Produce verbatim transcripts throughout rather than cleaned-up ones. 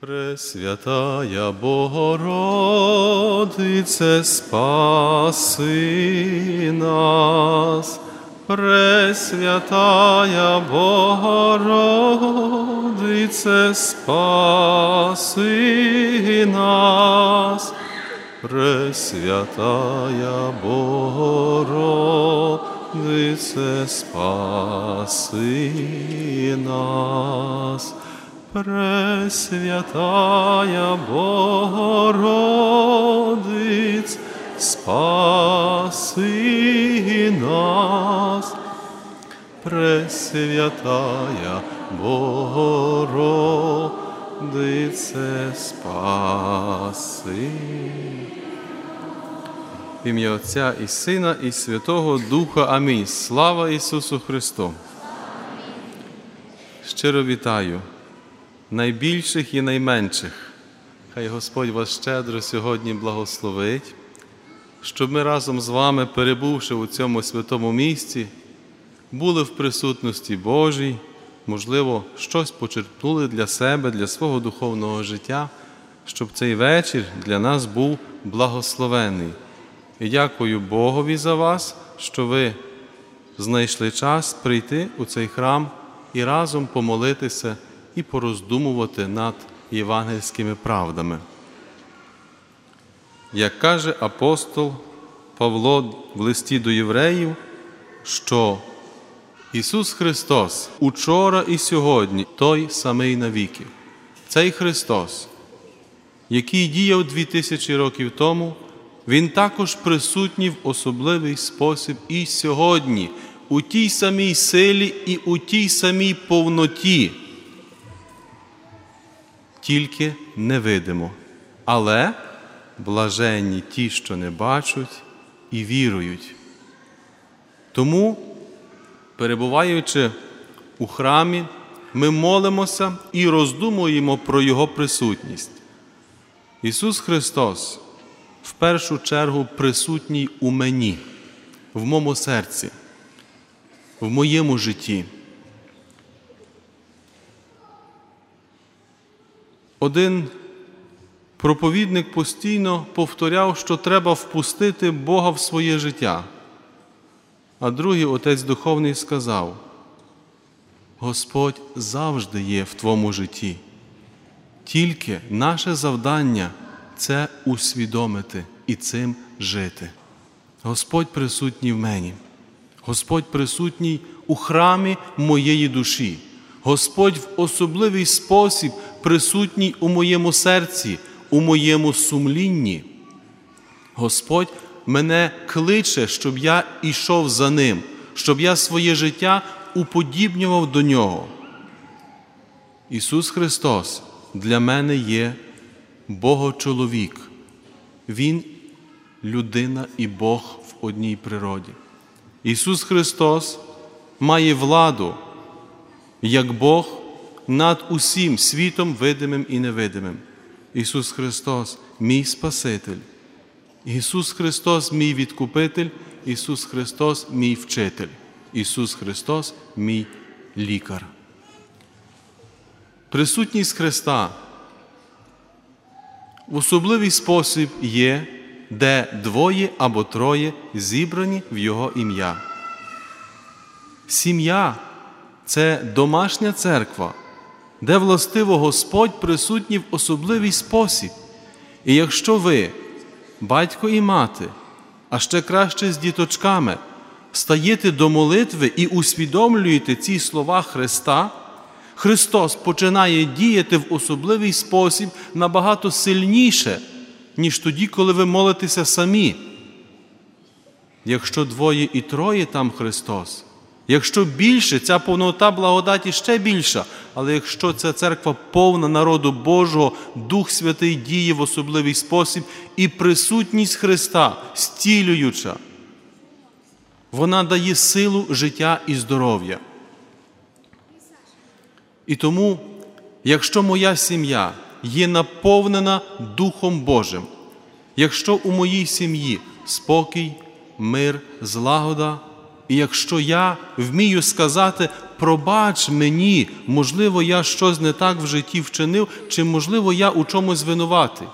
Пресвятая Богородице, спаси нас. Пресвятая Богородице, спаси нас. Пресвятая Богородице, спаси нас. Пресвятая Богородице, спаси нас. Пресвятая Богородице, спаси. В ім'я Отця і Сина, і Святого Духа. Амінь. Слава Ісусу Христу! Щиро вітаю найбільших і найменших. Хай Господь вас щедро сьогодні благословить, щоб ми разом з вами, перебувши у цьому святому місці, були в присутності Божій, можливо, щось почерпнули для себе, для свого духовного життя, щоб цей вечір для нас був благословений. І дякую Богові за вас, що ви знайшли час прийти у цей храм і разом помолитися і пороздумувати над євангельськими правдами. Як каже апостол Павло в листі до євреїв, що Ісус Христос учора і сьогодні той самий навіки. Цей Христос, який діяв дві тисячі років тому, Він також присутній в особливий спосіб і сьогодні, у тій самій силі і у тій самій повноті. Тільки невидимо. Але блаженні ті, що не бачать і вірують. Тому, перебуваючи у храмі, ми молимося і роздумуємо про Його присутність. Ісус Христос в першу чергу присутній у мені, в моєму серці, в моєму житті. Один проповідник постійно повторяв, що треба впустити Бога в своє життя. А другий отець духовний сказав: Господь завжди є в твоєму житті. Тільки наше завдання – це усвідомити і цим жити. Господь присутній в мені. Господь присутній у храмі моєї душі. Господь в особливий спосіб присутній у моєму серці, у моєму сумлінні. Господь мене кличе, щоб я ішов за Ним, щоб я своє життя уподібнював до Нього. Ісус Христос для мене є Богочоловік. Він людина і Бог в одній природі. Ісус Христос має владу, як Бог, над усім світом видимим і невидимим. Ісус Христос – мій Спаситель. Ісус Христос – мій Відкупитель. Ісус Христос – мій Вчитель. Ісус Христос – мій Лікар. Присутність Христа в особливий спосіб є, де двоє або троє зібрані в Його ім'я. Сім'я – це домашня церква, де властиво Господь присутній в особливий спосіб. І якщо ви, батько і мати, а ще краще з діточками, стаєте до молитви і усвідомлюєте ці слова Христа, Христос починає діяти в особливий спосіб набагато сильніше, ніж тоді, коли ви молитеся самі. Якщо двоє і троє там Христос, якщо більше, ця повнота благодаті ще більша, але якщо ця церква повна народу Божого, Дух Святий діє в особливий спосіб і присутність Христа, зцілююча, вона дає силу, життя і здоров'я. І тому, якщо моя сім'я є наповнена Духом Божим, якщо у моїй сім'ї спокій, мир, злагода, і якщо я вмію сказати пробач мені, можливо, я щось не так в житті вчинив, чи, можливо, я у чомусь винуватий.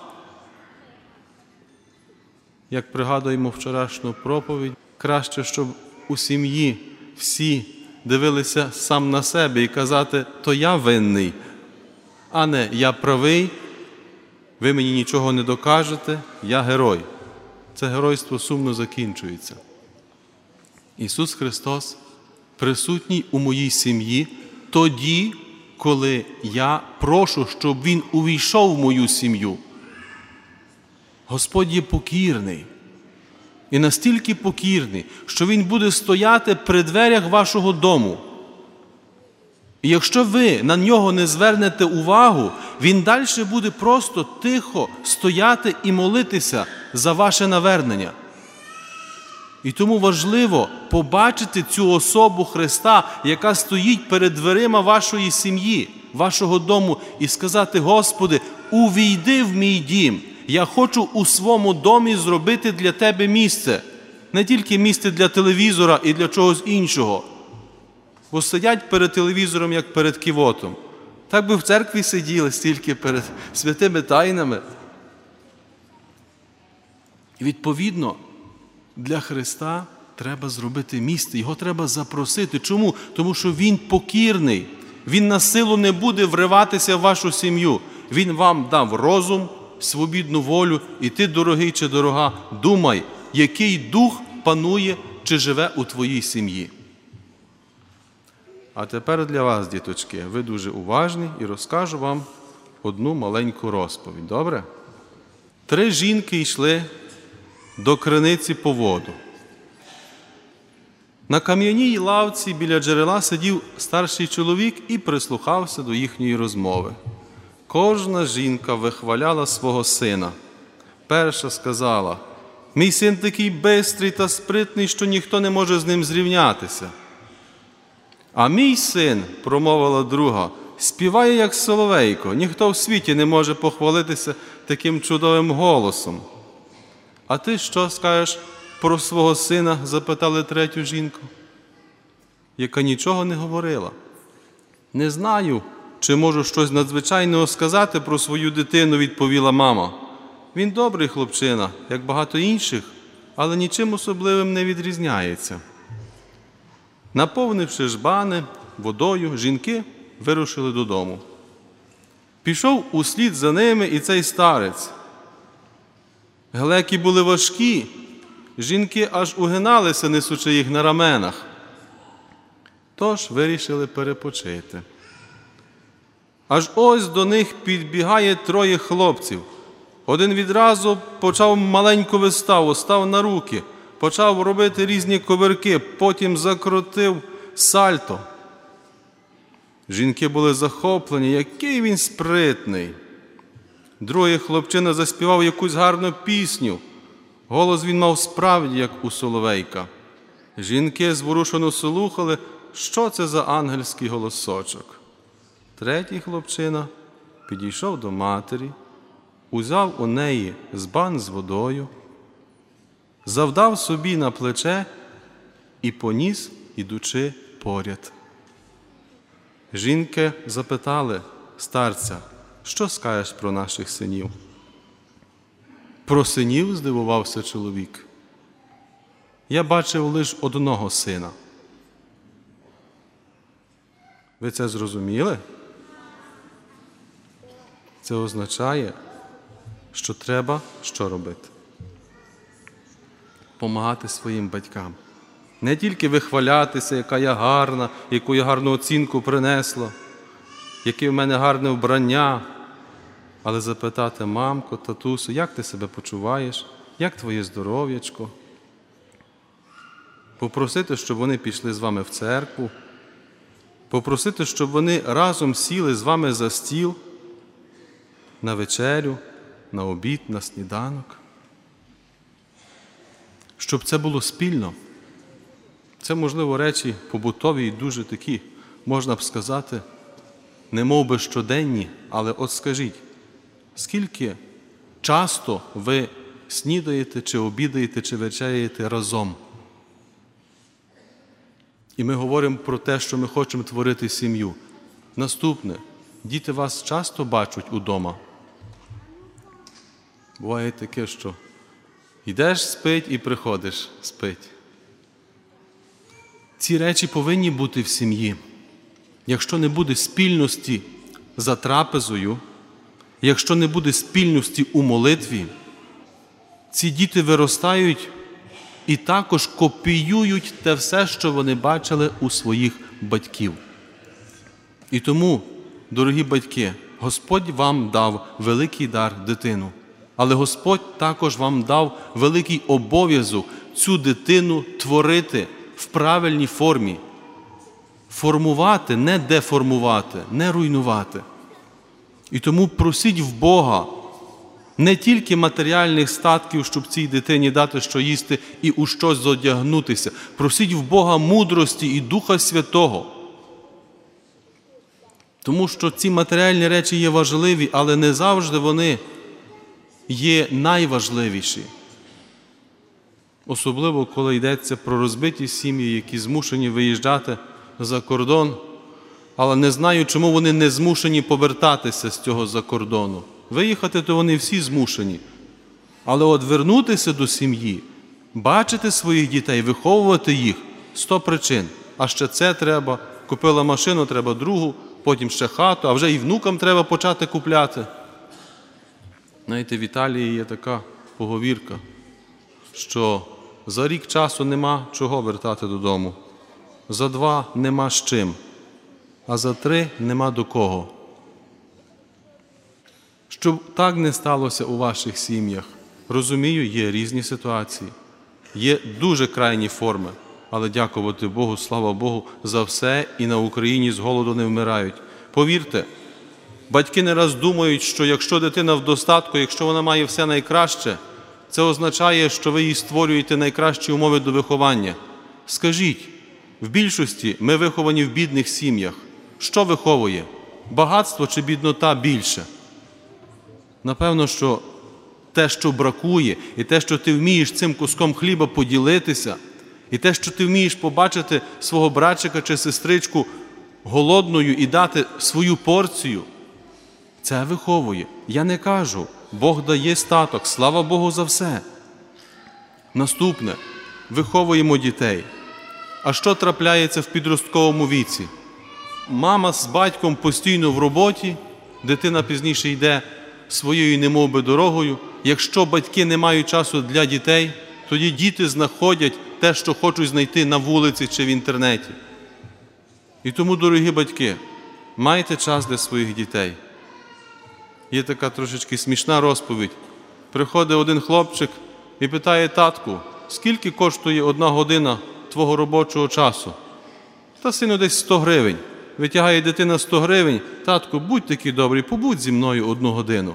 Як пригадуємо вчорашню проповідь, краще, щоб у сім'ї всі дивилися сам на себе і казати, то я винний, а не я правий, ви мені нічого не докажете, я герой. Це геройство сумно закінчується. Ісус Христос присутній у моїй сім'ї тоді, коли я прошу, щоб Він увійшов в мою сім'ю. Господь є покірний. І настільки покірний, що Він буде стояти при дверях вашого дому. І якщо ви на нього не звернете увагу, Він далі буде просто тихо стояти і молитися за ваше навернення. І тому важливо побачити цю особу Христа, яка стоїть перед дверима вашої сім'ї, вашого дому, і сказати: Господи, увійди в мій дім. Я хочу у своєму домі зробити для Тебе місце. Не тільки місце для телевізора і для чогось іншого. Бо сидять перед телевізором, як перед ківотом. Так би в церкві сиділи стільки перед святими тайнами. І відповідно, для Христа треба зробити місце, Його треба запросити. Чому? Тому що Він покірний. Він на силу не буде вриватися в вашу сім'ю. Він вам дав розум, свобідну волю, і ти, дорогий чи дорога, думай, який дух панує чи живе у твоїй сім'ї. А тепер для вас, діточки, ви дуже уважні, і розкажу вам одну маленьку розповідь. Добре? Три жінки йшли до криниці по воду. На кам'яній лавці біля джерела сидів старший чоловік і прислухався до їхньої розмови. Кожна жінка вихваляла свого сина. Перша сказала: «Мій син такий бистрий та спритний, що ніхто не може з ним зрівнятися». «А мій син, – промовила друга, – співає, як соловейко, ніхто в світі не може похвалитися таким чудовим голосом». «А ти що скажеш про свого сина?» – запитали третю жінку, яка нічого не говорила. «Не знаю, чи можу щось надзвичайного сказати про свою дитину», – відповіла мама. «Він добрий хлопчина, як багато інших, але нічим особливим не відрізняється». Наповнивши жбани водою, жінки вирушили додому. Пішов услід за ними і цей старець. Глеки були важкі, жінки аж угиналися, несучи їх на раменах. Тож вирішили перепочити. Аж ось до них підбігає троє хлопців. Один відразу почав маленьку виставу, став на руки, почав робити різні ковирки, потім закрутив сальто. Жінки були захоплені, який він спритний. Другий хлопчина заспівав якусь гарну пісню. Голос він мав справді, як у соловейка. Жінки зворушено слухали, що це за ангельський голосочок. Третій хлопчина підійшов до матері, узяв у неї збан з водою, завдав собі на плече і поніс, ідучи поряд. Жінки запитали старця: «Що скажеш про наших синів?» «Про синів?» – здивувався чоловік. «Я бачив лише одного сина». Ви це зрозуміли? Це означає, що треба що робити? Помагати своїм батькам. Не тільки вихвалятися, яка я гарна, яку я гарну оцінку принесла, яке в мене гарне вбрання, але запитати: «Мамко, татусю, як ти себе почуваєш? Як твоє здоров'ячко?» Попросити, щоб вони пішли з вами в церкву, попросити, щоб вони разом сіли з вами за стіл на вечерю, на обід, на сніданок. Щоб це було спільно. Це, можливо, речі побутові і дуже такі, можна б сказати, не мов би щоденні, але от скажіть, скільки часто ви снідаєте, чи обідаєте, чи вечеряєте разом? І ми говоримо про те, що ми хочемо творити сім'ю. Наступне. Діти вас часто бачать удома. Буває таке, що йдеш спить і приходиш спить. Ці речі повинні бути в сім'ї. Якщо не буде спільності за трапезою, якщо не буде спільності у молитві, ці діти виростають і також копіюють те все, що вони бачили у своїх батьків. І тому, дорогі батьки, Господь вам дав великий дар дитину, але Господь також вам дав великий обов'язок цю дитину творити в правильній формі. Формувати, не деформувати, не руйнувати. І тому просіть в Бога не тільки матеріальних статків, щоб цій дитині дати що їсти і у щось зодягнутися. Просіть в Бога мудрості і Духа Святого. Тому що ці матеріальні речі є важливі, але не завжди вони є найважливіші. Особливо, коли йдеться про розбиті сім'ї, які змушені виїжджати за кордон, але не знаю, чому вони не змушені повертатися з цього за кордону. Виїхати, то вони всі змушені. Але от вернутися до сім'ї, бачити своїх дітей, виховувати їх – сто причин. А ще це треба, купила машину, треба другу, потім ще хату, а вже і внукам треба почати купляти. Знаєте, в Італії є така поговірка, що за рік часу нема чого вертати додому, за два нема з чим, а за три нема до кого. Щоб так не сталося у ваших сім'ях, розумію, є різні ситуації, є дуже крайні форми, але дякувати Богу, слава Богу, за все і на Україні з голоду не вмирають. Повірте, батьки не раз думають, що якщо дитина в достатку, якщо вона має все найкраще, це означає, що ви їй створюєте найкращі умови до виховання. Скажіть, в більшості ми виховані в бідних сім'ях. Що виховує? Багатство чи біднота більше? Напевно, що те, що бракує, і те, що ти вмієш цим куском хліба поділитися, і те, що ти вмієш побачити свого братчика чи сестричку голодною і дати свою порцію, це виховує. Я не кажу, Бог дає статок, слава Богу за все. Наступне, виховуємо дітей. А що трапляється в підростковому віці? Мама з батьком постійно в роботі, дитина пізніше йде своєю немовби дорогою. Якщо батьки не мають часу для дітей, тоді діти знаходять те, що хочуть знайти на вулиці чи в інтернеті. І тому, дорогі батьки, майте час для своїх дітей. Є така трошечки смішна розповідь. Приходить один хлопчик і питає татку, скільки коштує одна година твого робочого часу? Та, сину, десь сто гривень. Витягає дитина сто гривень, татку, будь такий добрий, побудь зі мною одну годину.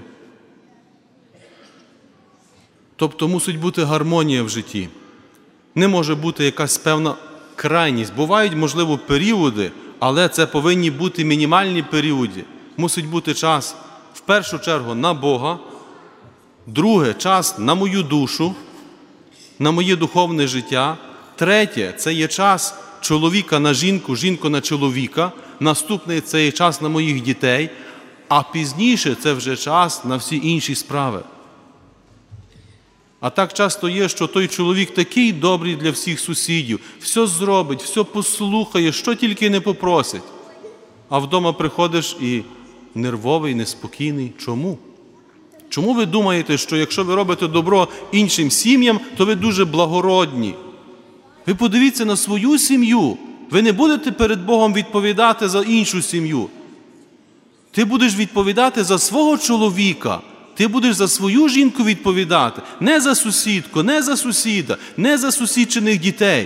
Тобто мусить бути гармонія в житті. Не може бути якась певна крайність. Бувають, можливо, періоди, але це повинні бути мінімальні періоди. Мусить бути час, в першу чергу, на Бога, друге – час на мою душу, на моє духовне життя, третє – це є час чоловіка на жінку, жінку на чоловіка, наступний – це є час на моїх дітей, а пізніше – це вже час на всі інші справи. А так часто є, що той чоловік такий добрий для всіх сусідів, все зробить, все послухає, що тільки не попросить. А вдома приходиш і нервовий, неспокійний. Чому? Чому ви думаєте, що якщо ви робите добро іншим сім'ям, то ви дуже благородні? Ви подивіться на свою сім'ю. Ви не будете перед Богом відповідати за іншу сім'ю. Ти будеш відповідати за свого чоловіка. Ти будеш за свою жінку відповідати. Не за сусідку, не за сусіда, не за сусідчиних дітей.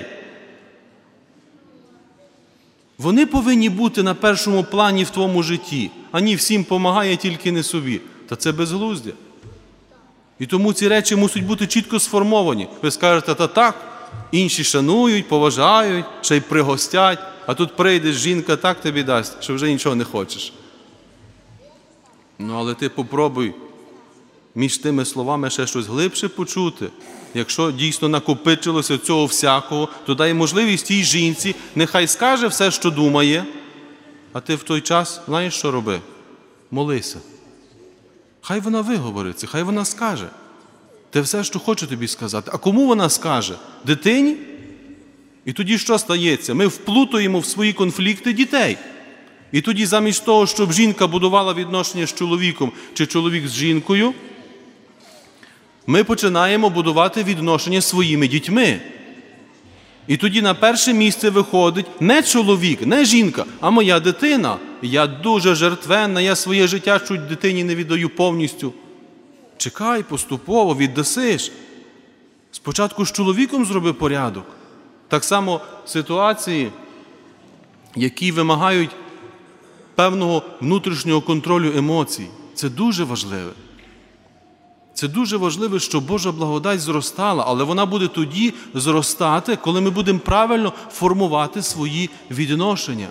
Вони повинні бути на першому плані в твоєму житті. А ні, всім помагає, тільки не собі. Та це безглуздя. І тому ці речі мусять бути чітко сформовані. Ви скажете, та так, інші шанують, поважають, ще й пригостять, а тут прийдеш, жінка так тобі дасть, що вже нічого не хочеш. Ну, але ти попробуй між тими словами ще щось глибше почути. Якщо дійсно накопичилося цього всякого, то дай можливість тій жінці, нехай скаже все, що думає, а ти в той час, знаєш, що роби? Молися. Хай вона виговориться, хай вона скаже. Те все, що хоче тобі сказати. А кому вона скаже? Дитині? І тоді що стається? Ми вплутуємо в свої конфлікти дітей. І тоді замість того, щоб жінка будувала відношення з чоловіком чи чоловік з жінкою, ми починаємо будувати відношення з своїми дітьми. І тоді на перше місце виходить не чоловік, не жінка, а моя дитина. Я дуже жертвенна, я своє життя чуть дитині не віддаю повністю. Чекай, поступово, віддасиш. Спочатку з чоловіком зроби порядок. Так само ситуації, які вимагають певного внутрішнього контролю емоцій. Це дуже важливе. Це дуже важливо, щоб Божа благодать зростала, але вона буде тоді зростати, коли ми будемо правильно формувати свої відношення.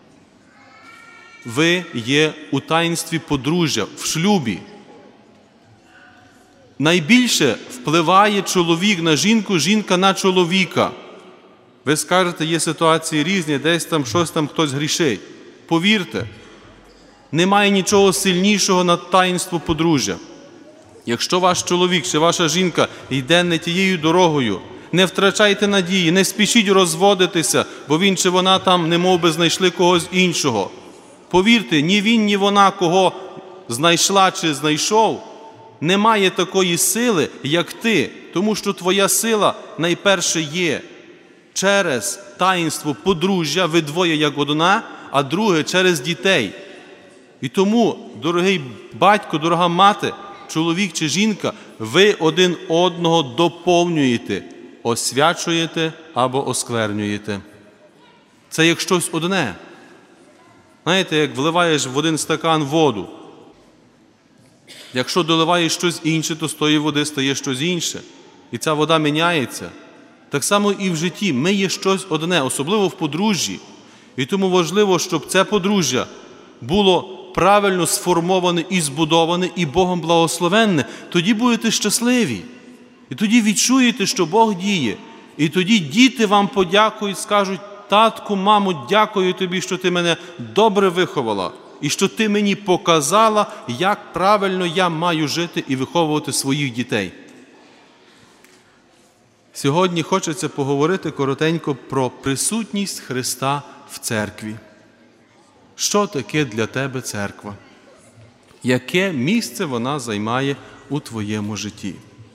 Ви є у таїнстві подружжя, в шлюбі. Найбільше впливає чоловік на жінку, жінка на чоловіка. Ви скажете, є ситуації різні, десь там щось там хтось грішить. Повірте, немає нічого сильнішого над таїнство подружжя. Якщо ваш чоловік чи ваша жінка йде не тією дорогою, не втрачайте надії, не спішіть розводитися, бо він чи вона там немов би знайшли когось іншого. Повірте, ні він, ні вона, кого знайшла чи знайшов, не має такої сили, як ти, тому що твоя сила найперше є через таїнство подружжя, ви двоє як одна, а друге через дітей. І тому, дорогий батько, дорога мати, чоловік чи жінка, ви один одного доповнюєте, освячуєте або осквернюєте. Це як щось одне. Знаєте, як вливаєш в один стакан воду. Якщо доливаєш щось інше, то з тої води стає щось інше. І ця вода міняється. Так само і в житті. Ми є щось одне, особливо в подружжі. І тому важливо, щоб це подружжя було правильно сформоване і збудоване, і Богом благословенне. Тоді будете щасливі. І тоді відчуєте, що Бог діє. І тоді діти вам подякують, скажуть: татку, мамо, дякую тобі, що ти мене добре виховала. І що ти мені показала, як правильно я маю жити і виховувати своїх дітей. Сьогодні хочеться поговорити коротенько про присутність Христа в церкві. Що таке для тебе церква? Яке місце вона займає у твоєму житті?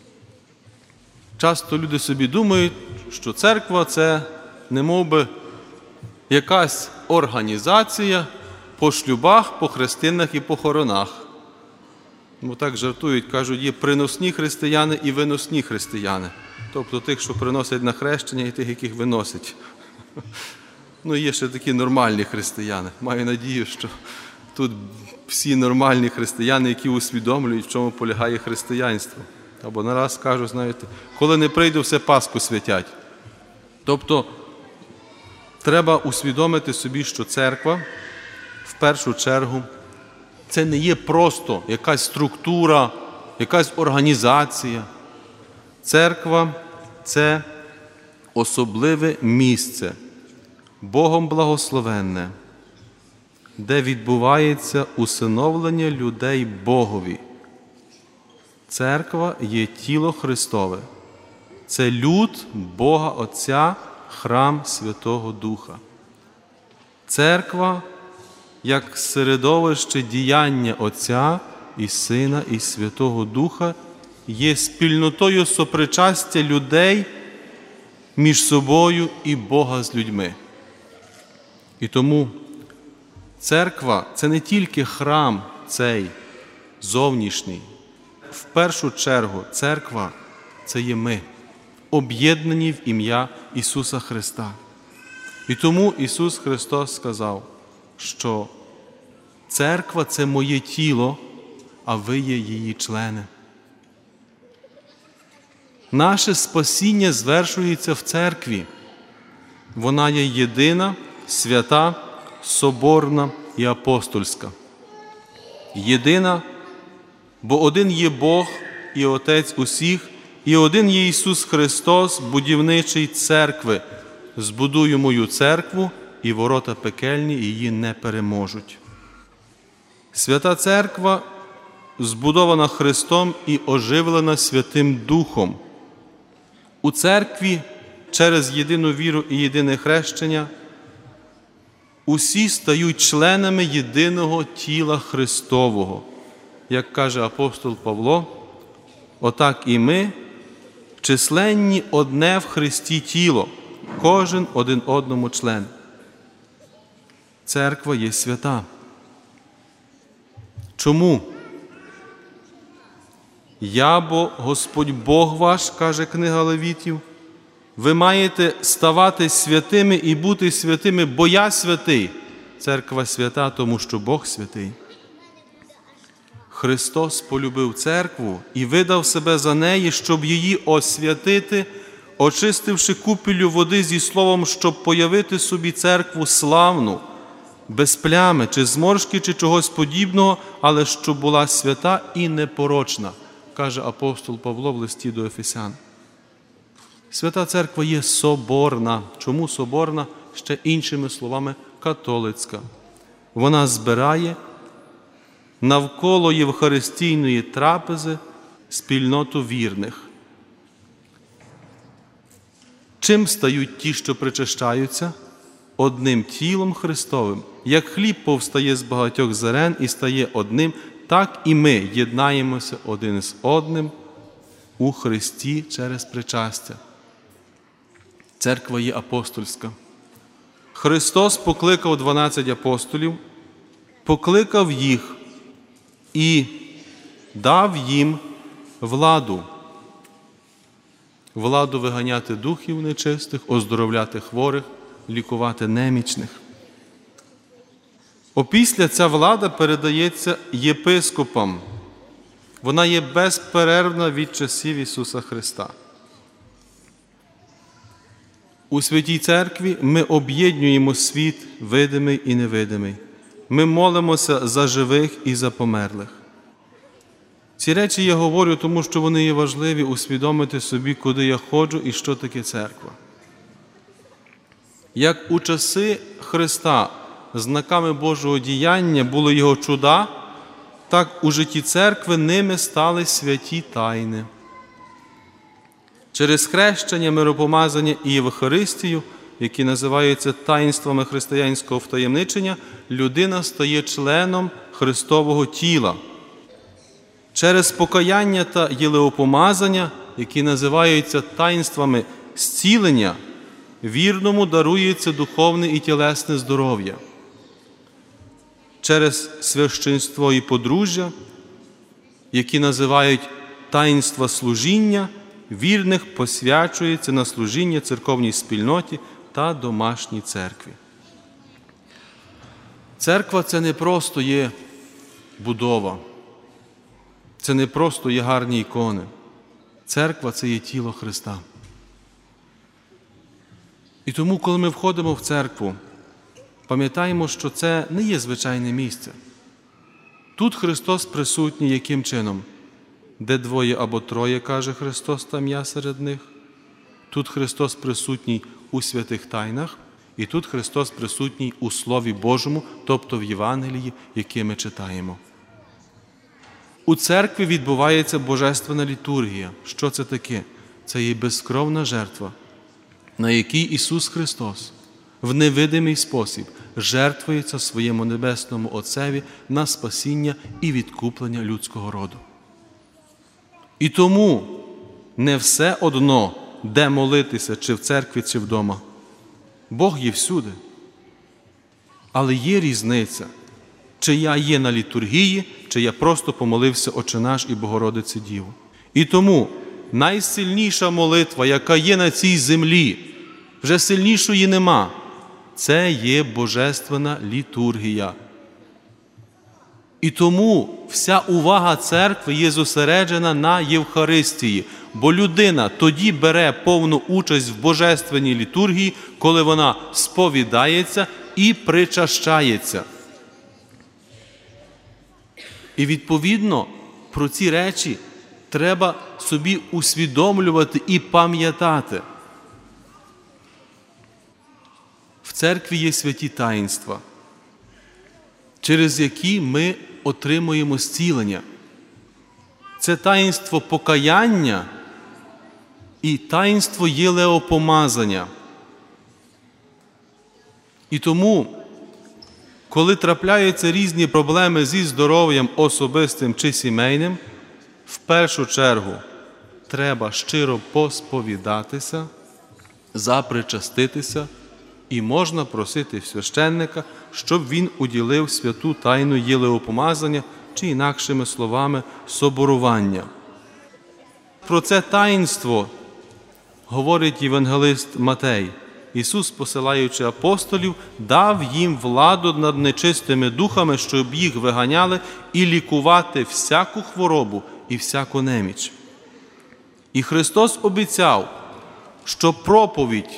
Часто люди собі думають, що церква – це немов би якась організація по шлюбах, по хрестинах і похоронах. Бо так жартують, кажуть, є приносні християни і виносні християни. Тобто тих, що приносять на хрещення, і тих, яких виносять. Ну, є ще такі нормальні християни. Маю надію, що тут всі нормальні християни, які усвідомлюють, в чому полягає християнство. Або нараз кажуть, знаєте, коли не прийду, все Пасху святять. Тобто, треба усвідомити собі, що церква, в першу чергу, це не є просто якась структура, якась організація. Церква – це особливе місце, Богом благословенне, де відбувається усиновлення людей Богові. Церква є тіло Христове. Це люд Бога Отця, храм Святого Духа. Церква як середовище діяння Отця і Сина і Святого Духа є спільнотою сопричастя людей між собою і Бога з людьми. І тому церква – це не тільки храм цей зовнішній. В першу чергу церква – це є ми, об'єднані в ім'я Ісуса Христа. І тому Ісус Христос сказав, що церква – це моє тіло, а ви є її члени. Наше спасіння звершується в церкві. Вона є єдина, свята, соборна і апостольська. Єдина Бо один є Бог і Отець усіх, і один є Ісус Христос, будівничий церкви. Збудую мою церкву, і ворота пекельні її не переможуть. Свята Церква збудована Христом і оживлена Святим Духом. У церкві через єдину віру і єдине хрещення усі стають членами єдиного тіла Христового. Як каже апостол Павло, отак і ми, численні одне в Христі тіло, кожен один одному член. Церква є свята. Чому? «Я бо Господь Бог ваш», каже книга Левітів, ви маєте ставати святими і бути святими, бо я святий. Церква свята, тому що Бог святий. Христос полюбив церкву і видав себе за неї, щоб її освятити, очистивши купелю води зі словом, щоб появити собі церкву славну, без плями, чи зморшки, чи чогось подібного, але щоб була свята і непорочна, каже апостол Павло в листі до Ефесян. Свята Церква є соборна. Чому соборна? Ще іншими словами, католицька. Вона збирає навколо Євхаристійної трапези спільноту вірних. Чим стають ті, що причащаються? Одним тілом Христовим. Як хліб повстає з багатьох зерен і стає одним, так і ми єднаємося один з одним у Христі через причастя. Церква є апостольська. Христос покликав дванадцять апостолів, покликав їх і дав їм владу. Владу виганяти духів нечистих, оздоровляти хворих, лікувати немічних. Опісля ця влада передається єпископам. Вона є безперервна від часів Ісуса Христа. У Святій Церкві ми об'єднуємо світ видимий і невидимий. Ми молимося за живих і за померлих. Ці речі я говорю, тому що вони є важливі усвідомити собі, куди я ходжу і що таке церква. Як у часи Христа знаками Божого діяння були Його чуда, так у житті церкви ними стали святі тайни. Через хрещення, миропомазання і Євхаристію, які називаються таїнствами християнського втаємничення, людина стає членом Христового тіла. Через покаяння та єлеопомазання, які називаються таїнствами зцілення, вірному дарується духовне і тілесне здоров'я. Через священство і подружжя, які називають таїнства служіння, вірних посвячується на служіння церковній спільноті та домашній церкві. Церква – це не просто є будова, це не просто є гарні ікони. Церква – це є тіло Христа. І тому, коли ми входимо в церкву, пам'ятаємо, що це не є звичайне місце. Тут Христос присутній яким чином? Де двоє або троє, каже Христос, там я серед них. Тут Христос присутній у святих тайнах, і тут Христос присутній у Слові Божому, тобто в Євангелії, яке ми читаємо. У церкві відбувається божественна літургія. Що це таке? Це є безкровна жертва, на якій Ісус Христос в невидимий спосіб жертвується своєму Небесному Отцеві на спасіння і відкуплення людського роду. І тому не все одно, де молитися, чи в церкві, чи вдома. Бог є всюди. Але є різниця, чи я є на літургії, чи я просто помолився Отче наш і Богородиці Діву. І тому найсильніша молитва, яка є на цій землі, вже сильнішої нема, це є божественна літургія. І тому вся увага церкви є зосереджена на Євхаристії, бо людина тоді бере повну участь в божественній літургії, коли вона сповідається і причащається. І відповідно Про ці речі треба собі усвідомлювати і пам'ятати. В церкві є святі таїнства, через які ми отримуємо зцілення. Це таїнство покаяння і таїнство єлеопомазання. І тому, коли трапляються різні проблеми зі здоров'ям особистим чи сімейним, в першу чергу треба щиро посповідатися, запричаститися, і можна просити священника, щоб він уділив святу тайну єлеопомазання, чи інакшими словами соборування. Про це таїнство говорить євангелист Матей. Ісус, посилаючи апостолів, дав їм владу над нечистими духами, щоб їх виганяли і лікувати всяку хворобу і всяку неміч. І Христос обіцяв, що проповідь,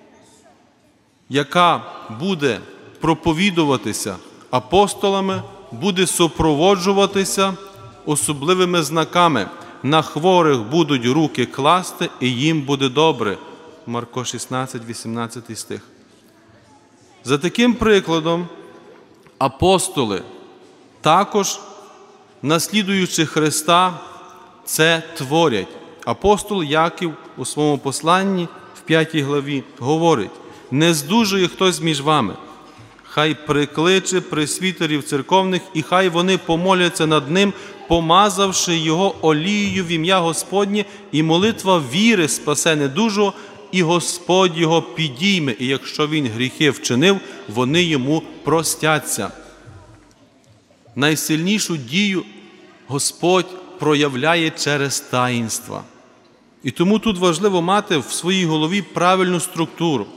яка буде проповідуватися апостолами, буде супроводжуватися особливими знаками. На хворих будуть руки класти, і їм буде добре. Марко шістнадцять, вісімнадцятий стих. За таким прикладом апостоли, також наслідуючи Христа, це творять. Апостол Яків у своєму посланні в п'ятій главі говорить: «Не здужує хтось між вами, хай прикличе пресвітерів церковних, і хай вони помоляться над ним, помазавши його олією в ім'я Господнє, і молитва віри спасе недужого, і Господь його підійме, і якщо він гріхи вчинив, вони йому простяться». Найсильнішу дію Господь проявляє через таїнства. І тому тут важливо мати в своїй голові правильну структуру.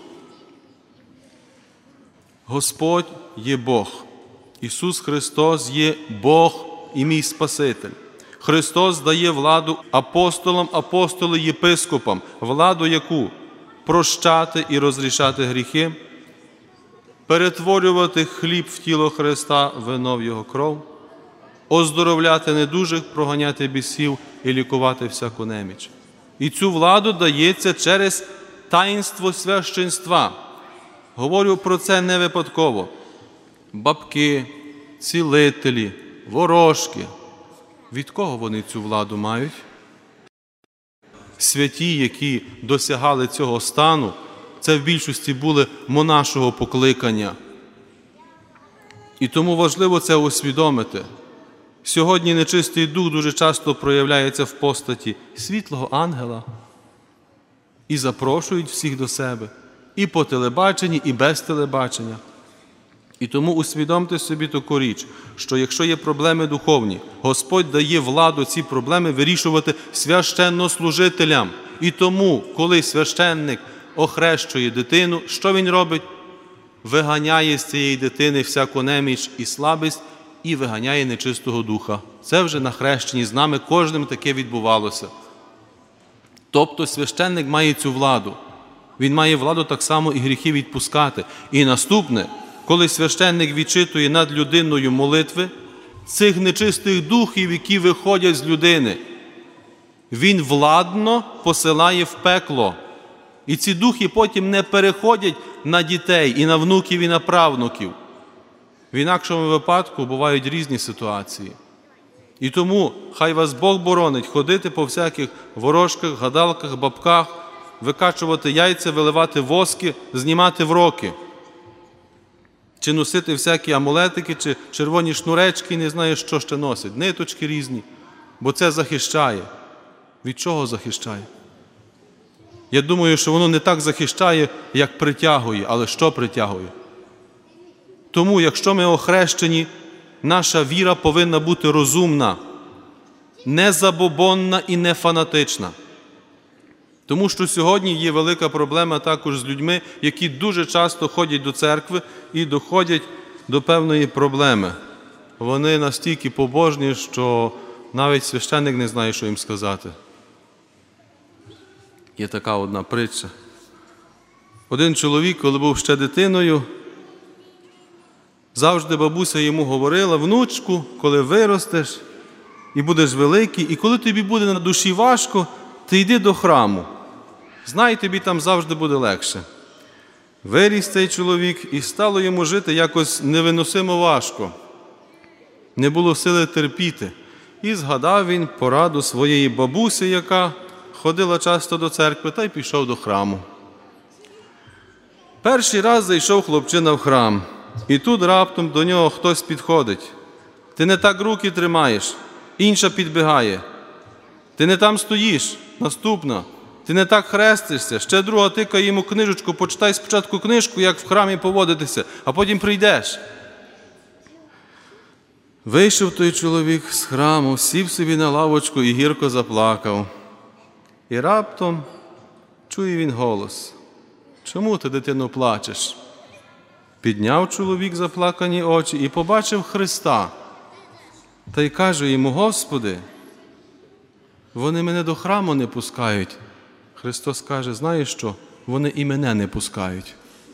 Господь є Бог. Ісус Христос є Бог і мій Спаситель. Христос дає владу апостолам, апостоли єпископам, владу яку? Прощати і розрішати гріхи, перетворювати хліб в тіло Христа, вино в Його кров, оздоровляти недужих, проганяти бісів і лікувати всяку неміч. І цю владу дається через таїнство священства. Говорю про це не випадково. Бабки, цілителі, ворожки. Від кого вони цю владу мають? Святі, які досягали цього стану, це в більшості були монашого покликання. І тому важливо це усвідомити. Сьогодні нечистий дух дуже часто проявляється в постаті світлого ангела і запрошують всіх до себе. І по телебаченні, і без телебачення. І тому усвідомте собі таку річ, що якщо є проблеми духовні, Господь дає владу ці проблеми вирішувати священнослужителям. І тому, коли священник охрещує дитину, що він робить? Виганяє з цієї дитини всяку неміч і слабість, і виганяє нечистого духа. Це вже на хрещенні з нами кожним таке відбувалося. Тобто священник має цю владу. Він має владу так само і гріхи відпускати. І наступне, коли священник відчитує над людиною молитви, цих нечистих духів, які виходять з людини, він владно посилає в пекло. І ці духи потім не переходять на дітей, і на внуків, і на правнуків. В інакшому випадку бувають різні ситуації. І тому хай вас Бог боронить ходити по всяких ворожках, гадалках, бабках, викачувати яйця, виливати воски, знімати вроки. Чи носити всякі амулетики, чи червоні шнуречки, не знаю, що ще носить, ниточки різні. Бо це захищає. Від чого захищає? Я думаю, що воно не так захищає, як притягує. Але що притягує? Тому, якщо ми охрещені, наша віра повинна бути розумна, не забобонна і не фанатична. Тому що сьогодні є велика проблема також з людьми, які дуже часто ходять до церкви і доходять до певної проблеми. Вони настільки побожні, що навіть священник не знає, що їм сказати. Є така одна притча. Один чоловік, коли був ще дитиною, завжди бабуся йому говорила: внучку, коли виростеш і будеш великий, і коли тобі буде на душі важко, ти йди до храму. Знай, тобі там завжди буде легше. Виріс цей чоловік, і стало йому жити якось невиносимо важко. Не було сили терпіти. І згадав він пораду своєї бабусі, яка ходила часто до церкви, та й пішов до храму. Перший раз зайшов хлопчина в храм, і тут раптом до нього хтось підходить. Ти не так руки тримаєш, інша підбігає. Ти не там стоїш, наступна. Ти не так хрестишся, ще друга тикає йому книжечку, почитай спочатку книжку, як в храмі поводитися, а потім прийдеш. Вийшов той чоловік з храму, сів собі на лавочку і гірко заплакав. І раптом чує він голос. Чому ти, дитино, плачеш? Підняв чоловік заплакані очі і побачив Христа. Та й каже йому: Господи, вони мене до храму не пускають. Христос каже: знаєш що? Вони і мене не пускають.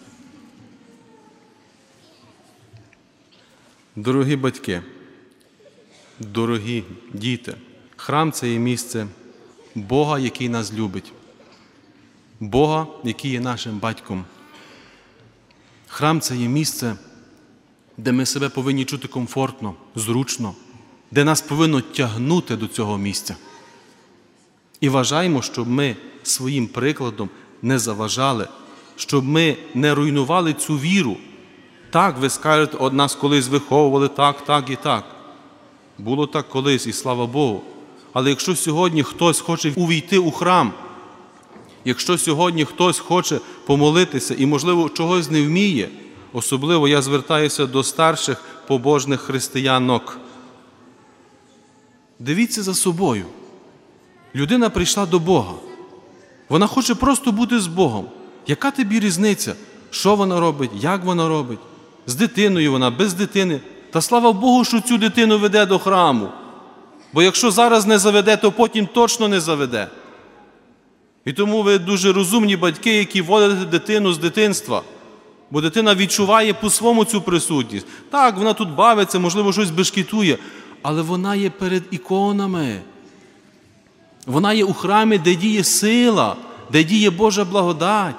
Дорогі батьки, дорогі діти, храм – це є місце Бога, який нас любить. Бога, який є нашим батьком. Храм – це є місце, де ми себе повинні чути комфортно, зручно, де нас повинно тягнути до цього місця. І вважаємо, щоб ми своїм прикладом не заважали, щоб ми не руйнували цю віру. Так, ви скажете, от нас колись виховували так, так і так. Було так колись, і слава Богу. Але якщо сьогодні хтось хоче увійти у храм, якщо сьогодні хтось хоче помолитися і, можливо, чогось не вміє, особливо я звертаюся до старших побожних християнок, дивіться за собою. Людина прийшла до Бога. Вона хоче просто бути з Богом. Яка тобі різниця? Що вона робить? Як вона робить? З дитиною вона, без дитини. Та слава Богу, що цю дитину веде до храму. Бо якщо зараз не заведе, то потім точно не заведе. І тому ви дуже розумні батьки, які водите дитину з дитинства. Бо дитина відчуває по-своєму цю присутність. Так, вона тут бавиться, можливо, щось бешкетує, але вона є перед іконами. Вона є у храмі, де діє сила, де діє Божа благодать.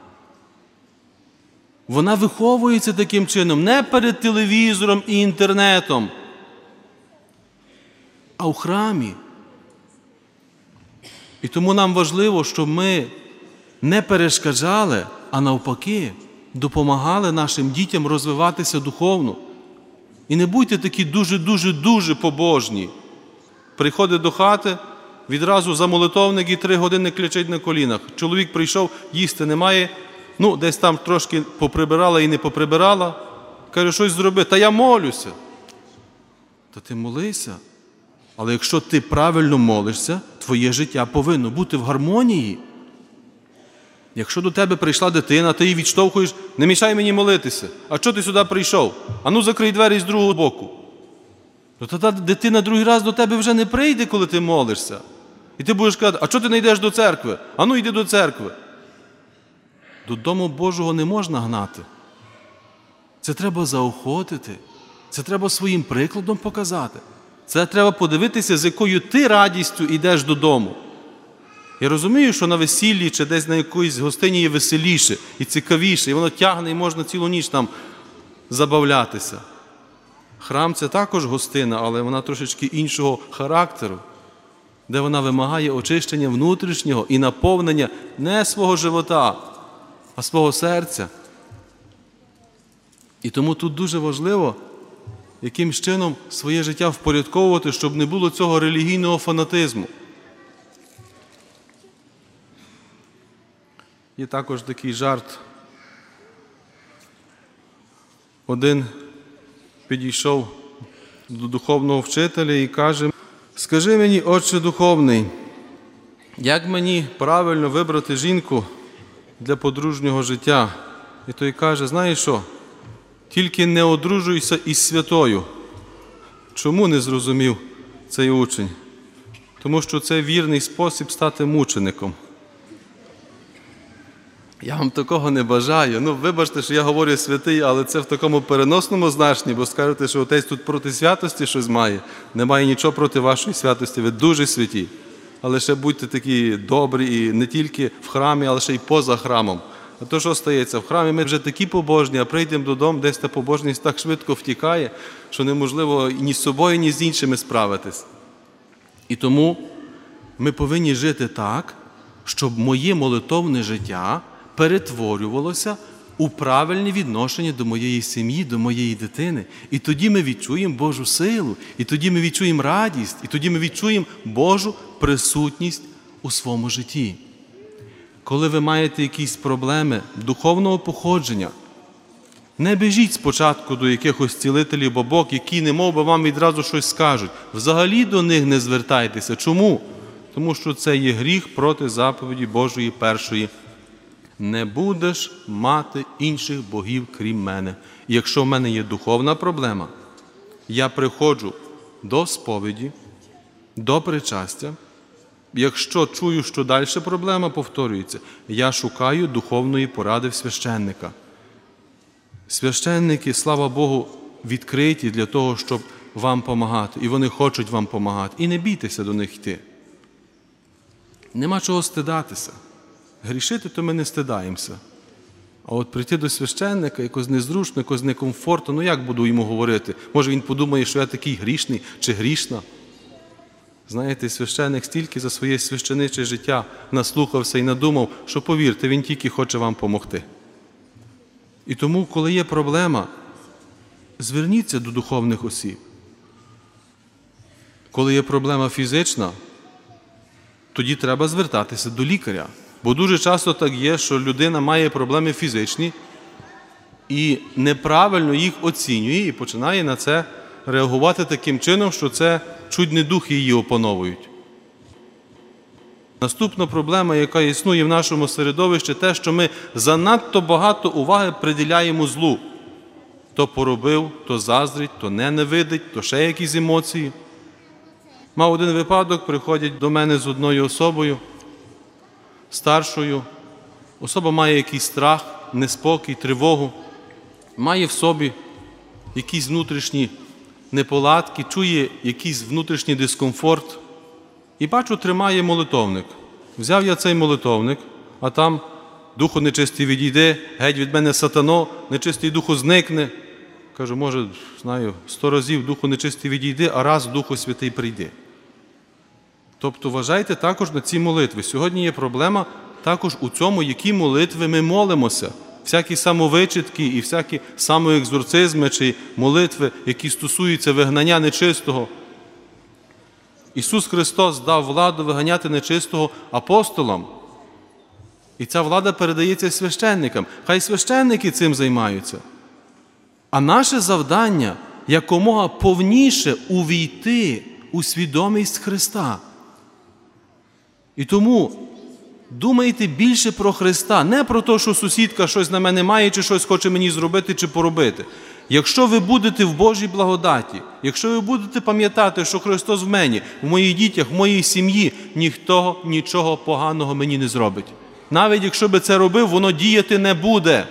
Вона виховується таким чином, не перед телевізором і інтернетом, а у храмі. І тому нам важливо, щоб ми не перешкоджали, а навпаки, допомагали нашим дітям розвиватися духовно. І не будьте такі дуже-дуже-дуже побожні. Приходить до хати, відразу за молитовник і три години клячить на колінах. Чоловік прийшов, їсти немає, ну, десь там трошки поприбирала і не поприбирала. Каже, щось зроби. Та я молюся. Та ти молися. Але якщо ти правильно молишся, твоє життя повинно бути в гармонії. Якщо до тебе прийшла дитина, ти її відштовхуєш, не мішай мені молитися. А чого ти сюди прийшов? А ну закрий двері з другого боку. То тоді дитина другий раз до тебе вже не прийде, коли ти молишся. І ти будеш казати, а чого ти не йдеш до церкви? А ну йди до церкви. До Дому Божого не можна гнати. Це треба заохотити. Це треба своїм прикладом показати. Це треба подивитися, з якою ти радістю йдеш додому. Я розумію, що на весіллі чи десь на якоїсь гостині є веселіше і цікавіше, і воно тягне, і можна цілу ніч там забавлятися. Храм – це також гостина, але вона трошечки іншого характеру, де вона вимагає очищення внутрішнього і наповнення не свого живота, а свого серця. І тому тут дуже важливо, яким чином своє життя впорядковувати, щоб не було цього релігійного фанатизму. Є також такий жарт. Один підійшов до духовного вчителя і каже, скажи мені, отче духовний, як мені правильно вибрати жінку для подружнього життя? І той каже, знаєш що, тільки не одружуйся із святою. Чому не зрозумів цей учень? Тому що це вірний спосіб стати мучеником. Я вам такого не бажаю. Ну, вибачте, що я говорю святий, але це в такому переносному значенні, бо скажете, що отець тут проти святості щось має. Немає нічого проти вашої святості, ви дуже святі. Але ще будьте такі добрі і не тільки в храмі, але ще й поза храмом. А то що стається? В храмі ми вже такі побожні, а прийдемо додому, десь та побожність так швидко втікає, що неможливо ні з собою, ні з іншими справитись. І тому ми повинні жити так, щоб моє молитовне життя перетворювалося у правильне відношення до моєї сім'ї, до моєї дитини. І тоді ми відчуємо Божу силу, і тоді ми відчуємо радість, і тоді ми відчуємо Божу присутність у своєму житті. Коли ви маєте якісь проблеми духовного походження, не біжіть спочатку до якихось цілителів бабок, які немов би вам відразу щось скажуть. Взагалі до них не звертайтеся. Чому? Тому що це є гріх проти заповіді Божої першої. Не будеш мати інших богів, крім мене. І якщо в мене є духовна проблема, я приходжу до сповіді, до причастя. Якщо чую, що далі проблема повторюється, я шукаю духовної поради в священника. Священники, слава Богу, відкриті для того, щоб вам допомагати. І вони хочуть вам допомагати. І не бійтеся до них йти. Нема чого стидатися. Грішити, то ми не стидаємося. А от прийти до священника, якось незручно, якось некомфортно, ну як буду йому говорити? Може він подумає, що я такий грішний чи грішна? Знаєте, священник стільки за своє священиче життя наслухався і надумав, що, повірте, він тільки хоче вам допомогти. І тому, коли є проблема, зверніться до духовних осіб. Коли є проблема фізична, тоді треба звертатися до лікаря. Бо дуже часто так є, що людина має проблеми фізичні і неправильно їх оцінює і починає на це реагувати таким чином, що це чуть не духи її опановують. Наступна проблема, яка існує в нашому середовищі, те, що ми занадто багато уваги приділяємо злу. То поробив, то заздрить, то ненавидить, то ще якісь емоції. Мав один випадок, приходять до мене з одною особою, старшою. Особа має якийсь страх, неспокій, тривогу, має в собі якісь внутрішні неполадки, чує якийсь внутрішній дискомфорт. І бачу, тримає молитовник. Взяв я цей молитовник, а там духу нечистий відійде, геть від мене сатано, нечистий духу зникне. Кажу, може, знаю, сто разів духу нечистий відійде, а раз Духу Святий прийде. Тобто вважайте також на ці молитви. Сьогодні є проблема також у цьому, які молитви ми молимося. Всякі самовичитки і всякі самоекзорцизми чи молитви, які стосуються вигнання нечистого. Ісус Христос дав владу виганяти нечистого апостолам. І ця влада передається священникам. Хай священники цим займаються. А наше завдання – якомога повніше увійти у свідомість Христа. І тому думайте більше про Христа, не про те, що сусідка щось на мене має, чи щось хоче мені зробити, чи поробити. Якщо ви будете в Божій благодаті, якщо ви будете пам'ятати, що Христос в мені, в моїх дітях, в моїй сім'ї, ніхто нічого поганого мені не зробить. Навіть якщо би це робив, воно діяти не буде.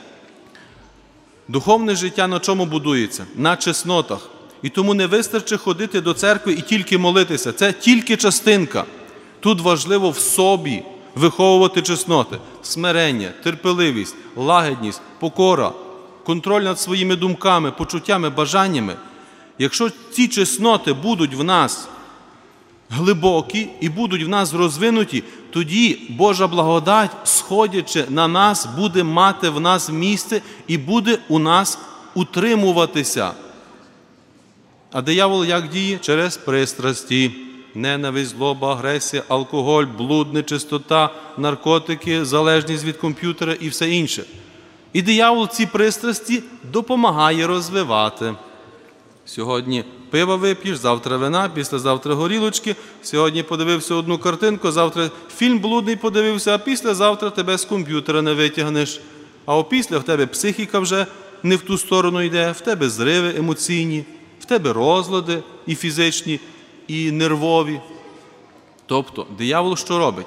Духовне життя на чому будується? На чеснотах. І тому не вистачить ходити до церкви і тільки молитися. Це тільки частинка. Тут важливо в собі виховувати чесноти. Смирення, терпеливість, лагідність, покора, контроль над своїми думками, почуттями, бажаннями. Якщо ці чесноти будуть в нас глибокі і будуть в нас розвинуті, тоді Божа благодать, сходячи на нас, буде мати в нас місце і буде у нас утримуватися. А диявол як діє? Через пристрасті. Ненависть, злоба, агресія, алкоголь, блуд, нечистота, наркотики, залежність від комп'ютера і все інше. І диявол ці пристрасті допомагає розвивати. Сьогодні пиво вип'єш, завтра вина, післязавтра горілочки, сьогодні подивився одну картинку, завтра фільм блудний подивився, а післязавтра тебе з комп'ютера не витягнеш. А опісля в тебе психіка вже не в ту сторону йде, в тебе зриви емоційні, в тебе розлади і фізичні, і нервові. Тобто, диявол що робить?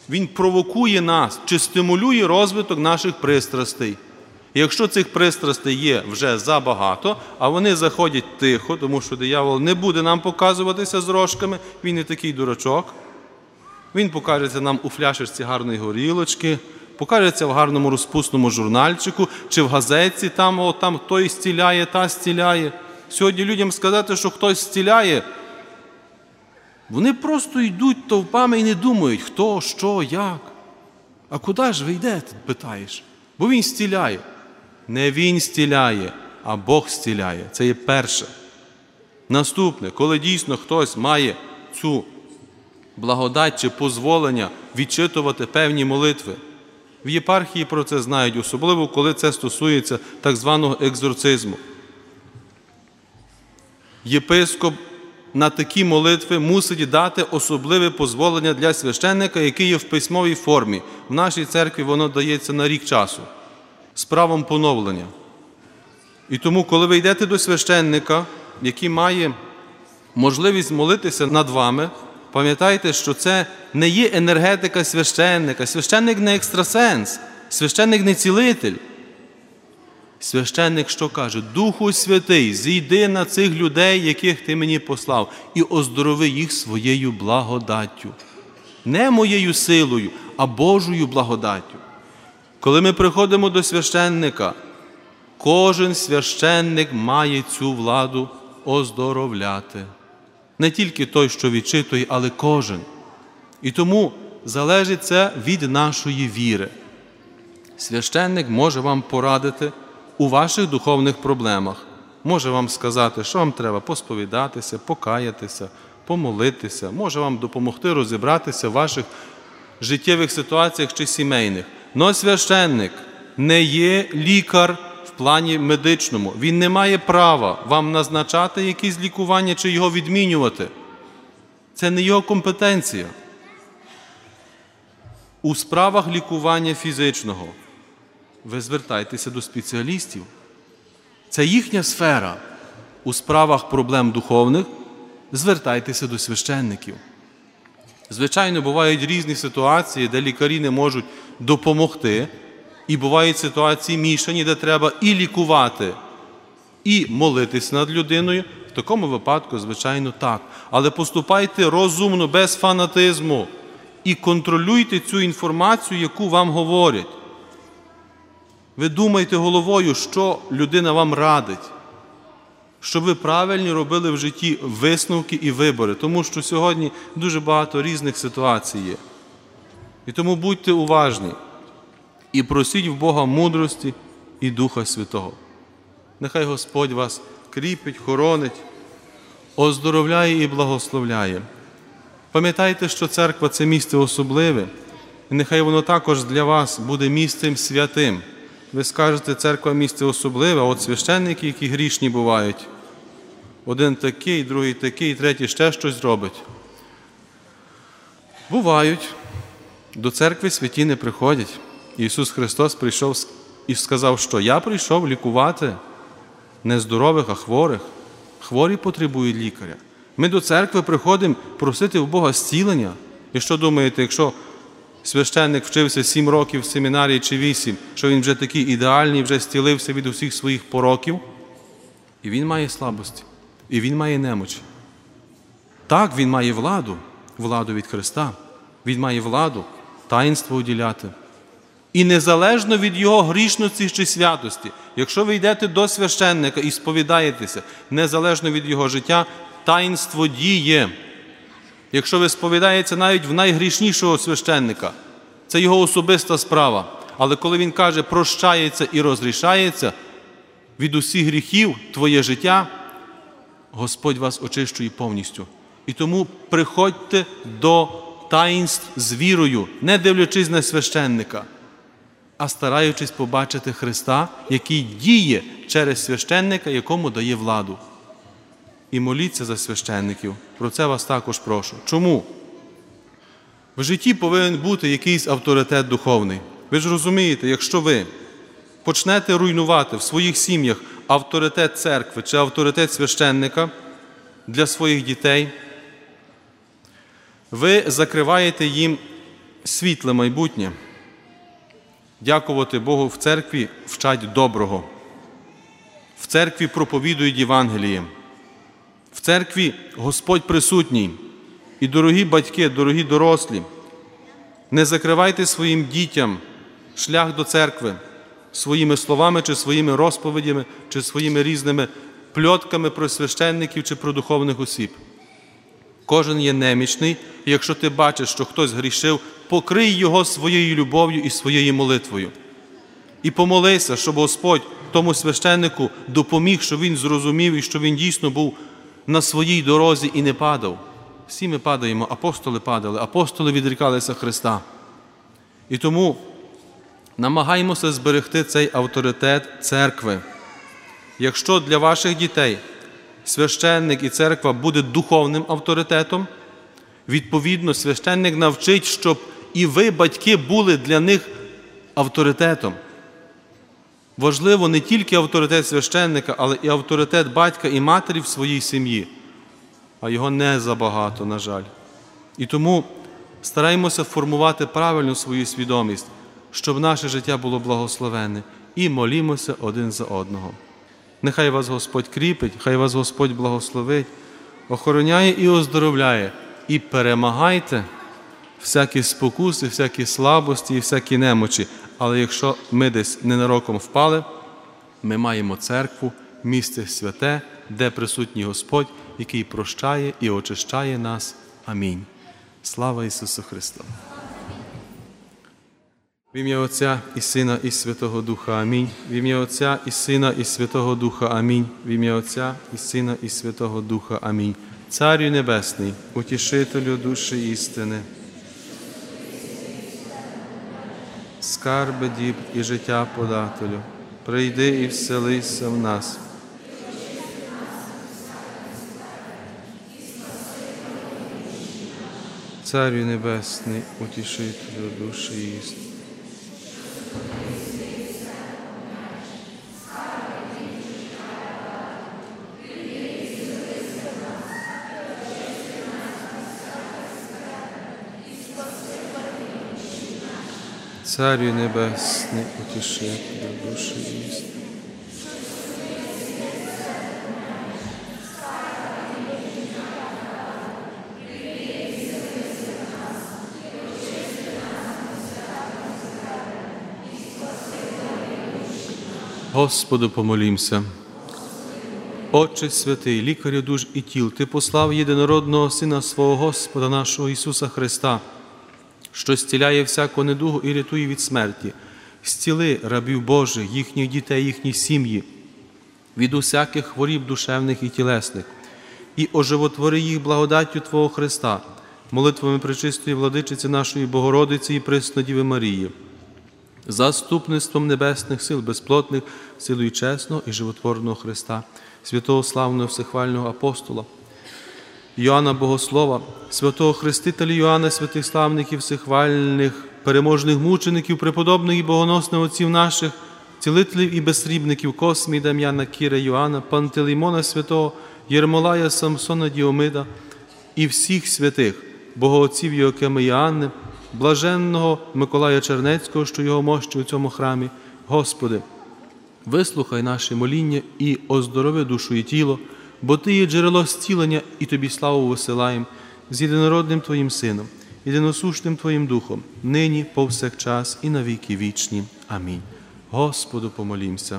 він провокує нас чи стимулює розвиток наших пристрастей. І якщо цих пристрастей є вже забагато, а вони заходять тихо, тому що диявол не буде нам показуватися з рожками, він не такий дурачок, він покажеться нам у фляшечці гарної горілочки, покажеться в гарному розпусному журнальчику, чи в газетці, там, о, там той зціляє, та зціляє. Сьогодні людям сказати, що хтось зціляє, вони просто йдуть товпами і не думають, хто, що, як. А куди ж ви йдете, питаєш? Бо він зціляє. Не він зціляє, а Бог зціляє. Це є перше. Наступне, коли дійсно хтось має цю благодать чи дозволення відчитувати певні молитви. В єпархії про це знають, особливо коли це стосується так званого екзорцизму. Єпископ на такі молитви мусить дати особливе дозволення для священника, який є в письмовій формі. В нашій церкві воно дається на рік часу, з правом поновлення. І тому, коли ви йдете до священника, який має можливість молитися над вами, пам'ятайте, що це не є енергетика священника. Священник не екстрасенс, священник не цілитель. Священник що каже? Духу Святий, зійди на цих людей, яких ти мені послав, і оздорови їх своєю благодаттю. Не моєю силою, а Божою благодаттю. Коли ми приходимо до священника, кожен священник має цю владу оздоровляти. Не тільки той, що відчитує, але кожен. І тому залежить це від нашої віри. Священник може вам порадити у ваших духовних проблемах. Може вам сказати, що вам треба посповідатися, покаятися, помолитися. Може вам допомогти розібратися в ваших життєвих ситуаціях чи сімейних. Но священник не є лікар в плані медичному. Він не має права вам назначати якісь лікування чи його відмінювати. Це не його компетенція. У справах лікування фізичного ви звертайтеся до спеціалістів. Це їхня сфера. У справах проблем духовних звертайтеся до священників. Звичайно, бувають різні ситуації, де лікарі не можуть допомогти, і бувають ситуації мішані, де треба і лікувати, і молитись над людиною. В такому випадку, звичайно, так. Але поступайте розумно, без фанатизму, і контролюйте цю інформацію, яку вам говорять. Ви думайте головою, що людина вам радить, щоб ви правильні робили в житті висновки і вибори, тому що сьогодні дуже багато різних ситуацій є. І тому будьте уважні і просіть в Бога мудрості і Духа Святого. Нехай Господь вас кріпить, хоронить, оздоровляє і благословляє. Пам'ятайте, що церква – це місце особливе, і нехай воно також для вас буде місцем святим. Ви скажете, церква – місце особливе, а от священники, які грішні бувають, один такий, другий такий, третій ще щось робить. Бувають. До церкви святі не приходять. Ісус Христос прийшов і сказав, що я прийшов лікувати не здорових, а хворих. Хворі потребують лікаря. Ми до церкви приходимо просити в Бога зцілення. І що думаєте, якщо священник вчився сім років в семінарії чи вісім, що він вже такий ідеальний, вже зцілився від усіх своїх пороків? І він має слабості, і він має немочі. Так, він має владу, владу від Христа. Він має владу таїнство уділяти. І незалежно від його грішності чи святості, якщо ви йдете до священника і сповідаєтеся, незалежно від його життя, таїнство діє. Якщо ви сповідаєтеся навіть в найгрішнішого священника, це його особиста справа. Але коли він каже, прощається і розрішається від усіх гріхів твоє життя, Господь вас очищує повністю. І тому приходьте до таїнств з вірою, не дивлячись на священника, а стараючись побачити Христа, який діє через священника, якому дає владу. І моліться за священників. Про це вас також прошу. Чому? В житті повинен бути якийсь авторитет духовний. Ви ж розумієте, якщо ви почнете руйнувати в своїх сім'ях авторитет церкви чи авторитет священника для своїх дітей, ви закриваєте їм світле майбутнє. Дякувати Богу, в церкві вчать доброго. В церкві проповідують Євангеліє. В церкві Господь присутній. І, дорогі батьки, дорогі дорослі, не закривайте своїм дітям шлях до церкви своїми словами, чи своїми розповідями, чи своїми різними пльотками про священників чи про духовних осіб. Кожен є немічний, і якщо ти бачиш, що хтось грішив, покрий його своєю любов'ю і своєю молитвою. І помолися, щоб Господь тому священнику допоміг, щоб він зрозумів і щоб він дійсно був на своїй дорозі і не падав. Всі ми падаємо, апостоли падали, апостоли відрікалися Христа. І тому намагаємося зберегти цей авторитет церкви. Якщо для ваших дітей священник і церква буде духовним авторитетом, відповідно, священник навчить, щоб і ви, батьки, були для них авторитетом. Важливо не тільки авторитет священника, але і авторитет батька і матері в своїй сім'ї. А його не забагато, на жаль. І тому стараємося формувати правильну свою свідомість, щоб наше життя було благословенне. І молімося один за одного. Нехай вас Господь кріпить, хай вас Господь благословить, охороняє і оздоровляє. І перемагайте всякі спокуси, всякі слабості і всякі немочі. Але якщо ми десь ненароком впали, ми маємо церкву, місце святе, де присутній Господь, який прощає і очищає нас. Амінь. Слава Ісусу Христу! В ім'я Отця і Сина і Святого Духа. Амінь. В ім'я Отця і Сина і Святого Духа. Амінь. В ім'я Отця і Сина і Святого Духа. Амінь. Царю Небесний, утішителю душі істини, скарби діб і життя подателю, прийди і вселися в нас. Царю Небесний, утішителю душі істини. Царю Небесний, утішителю душі істини. Господу помолімся. Отче святий, лікарю душ і тіл, Ти послав єдинородного Сина свого Господа нашого Ісуса Христа, що зціляє всяку недугу і рятує від смерті. Зціли рабів Божих, їхніх дітей, їхні сім'ї, від усяких хворіб душевних і тілесних, і оживотвори їх благодаттю Твого Христа, молитвами пречистої владичиці нашої Богородиці і Преснодіви Марії, заступництвом небесних сил безплотних, силою чесного і животворного Христа, святого славного всехвального апостола, Йоанна Богослова, святого Хрестителя Йоанна, святих славників всехвальних, переможних мучеників, преподобних і богоносних отців наших, цілителів і безсрібників Космі, Дам'яна, Кіра, Йоанна, Пантелеймона святого, Єрмолая, Самсона, Діомида і всіх святих, богоотців Йоакима і Анни, блаженного Миколая Чернецького, що його мощі у цьому храмі. Господи, вислухай наші моління і оздорови душу і тіло, бо Ти є джерело зцілення, і Тобі славу висилаєм з єдинородним Твоїм Сином, єдиносущним Твоїм Духом, нині, повсякчас і навіки вічні. Амінь. Господу помолімся.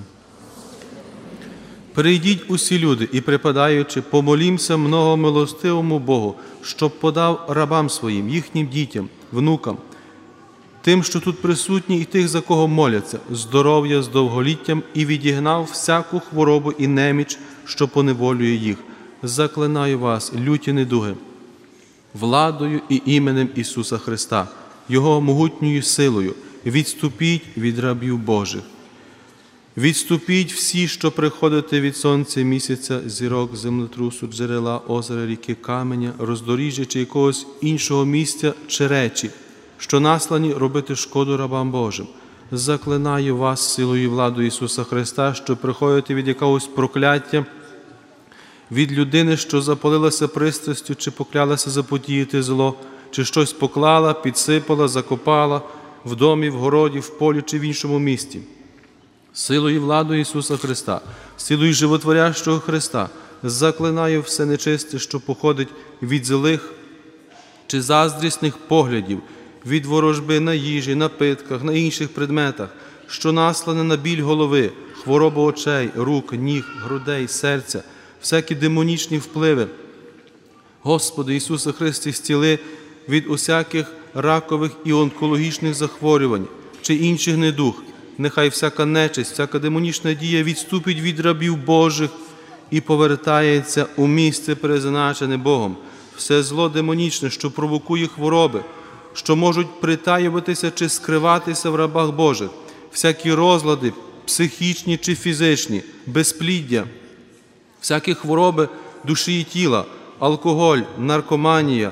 Прийдіть усі люди і, припадаючи, помолімся многомилостивому Богу, щоб подав рабам своїм, їхнім дітям, внукам, тим, що тут присутні, і тих, за кого моляться, здоров'я з довголіттям, і відігнав всяку хворобу і неміч, що поневолює їх. Заклинаю вас, люті недуги, владою і іменем Ісуса Христа, Його могутньою силою, відступіть від рабів Божих. Відступіть всі, що приходите від сонця, місяця, зірок, землетрусу, джерела, озера, ріки, каменя, роздоріжжя чи якогось іншого місця чи речі, що наслані робити шкоду рабам Божим. Заклинаю вас силою і владою Ісуса Христа, що приходите від якогось прокляття, від людини, що запалилася пристрастю чи поклялася заподіяти зло, чи щось поклала, підсипала, закопала в домі, в городі, в полі чи в іншому місті. Силою і владою Ісуса Христа, силою животворящого Христа, заклинаю все нечисте, що походить від злих чи заздрісних поглядів, від ворожби на їжі, на питках, на інших предметах, що наслане на біль голови, хворобу очей, рук, ніг, грудей, серця, всякі демонічні впливи. Господи Ісусе Христе, зціли від усяких ракових і онкологічних захворювань чи інших недуг. Нехай всяка нечисть, всяка демонічна дія відступить від рабів Божих і повертається у місце, призначене Богом. Все зло демонічне, що провокує хвороби, що можуть притаюватися чи скриватися в рабах Божих, всякі розлади, психічні чи фізичні, безпліддя, всякі хвороби душі і тіла, алкоголь, наркоманія,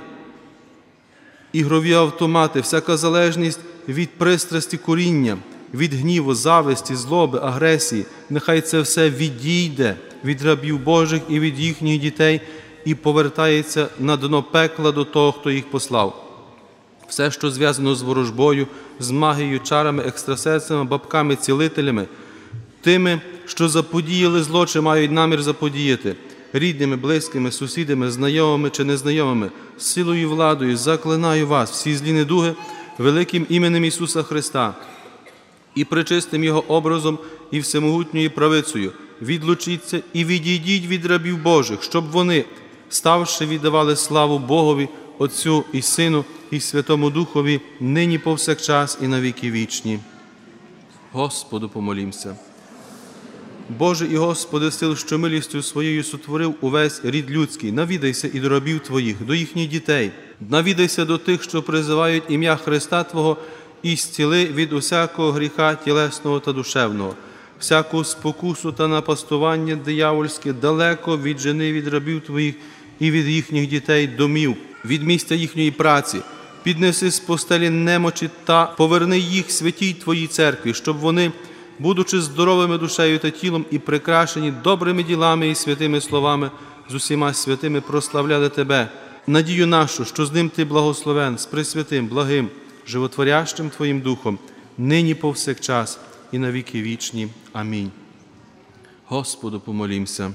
ігрові автомати, всяка залежність від пристрасті куріння, від гніву, зависті, злоби, агресії. Нехай це все відійде від рабів Божих і від їхніх дітей і повертається на дно пекла до того, хто їх послав. Все, що зв'язано з ворожбою, з магією, чарами, екстрасенсами, бабками, цілителями, тими, що заподіяли зло, чи мають намір заподіяти, рідними, близькими, сусідами, знайомими чи незнайомими, силою і владою заклинаю вас, всі злі недуги, великим іменем Ісуса Христа і пречистим Його образом і всемогутньою правицею. Відлучіться і відійдіть від рабів Божих, щоб вони, ставши, віддавали славу Богові, Отцю і Сину і Святому Духові, нині повсякчас і на віки вічні. Господу помолімся. Боже і Господи сил, що милістю Своєю сотворив увесь рід людський, навідайся і до рабів Твоїх, до їхніх дітей, навідайся до тих, що призивають ім'я Христа Твого, і зціли від усякого гріха тілесного та душевного, всяку спокусу та напастування диявольське, далеко віджени від рабів Твоїх і від їхніх дітей домів, від місця їхньої праці, піднеси з постелі немочі та поверни їх святій Твоїй церкві, щоб вони, будучи здоровими душею та тілом і прикрашені добрими ділами і святими словами, з усіма святими прославляли Тебе, надію нашу, що з ним Ти благословен, з пресвятим, благим, животворящим Твоїм Духом, нині повсякчас і на віки вічні. Амінь. Господу помолімся.